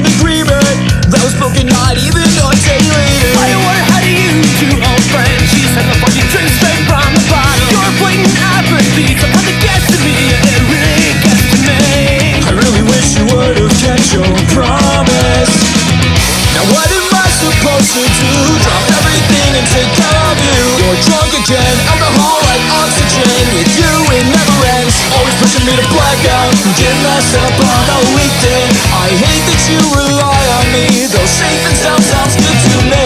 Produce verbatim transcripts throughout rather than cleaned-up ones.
agreement that was broken not even a day later. I wonder how do you do, old friend? She said before you drink straight from the bottle. Your blatant apathy, somehow that gets to me. It really gets to me. I really wish you would've kept your promise. Now what am I supposed to do? Drop everything and take care of you. You're drunk again, alcohol like oxygen. With you it never ends, always pushing me to blackout. Get messed up on a weekend. I hate that you rely on me, though safe and sound sounds good to me.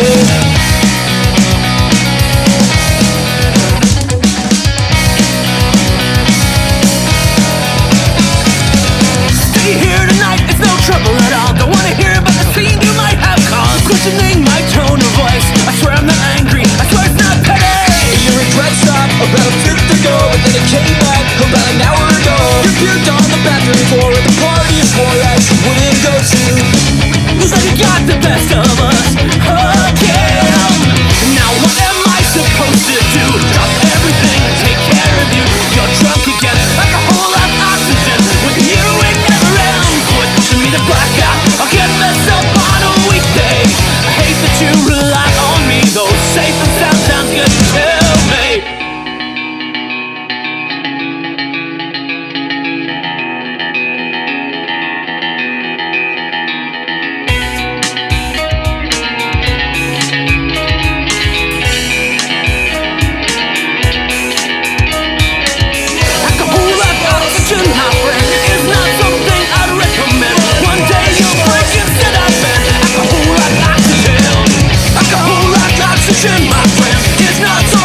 Stay here tonight, it's no trouble at all. Don't wanna hear about the scene you might have caused. Questioning my tone of voice, I swear I'm not angry, I swear it's not petty. Your regret stopped about a fifth ago, and then it came back about an hour ago. You puked on the bathroom floor at the party you swore that you wouldn't go to. Looks like you got the best of us again. Now what am I supposed to do? Drop everything and take care of you. You're drunk again, like a whole lot of oxygen. With you it never ends. Quit pushing me to blackout, I'll get messed up on a weekday. I hate that you rely on me, though safe and sound sounds good to me. Alcohol like oxygen, my friend, is not something I'd recommend. One day you'll break instead I bend. Alcohol like oxygen, alcohol like oxygen, my friend, is not something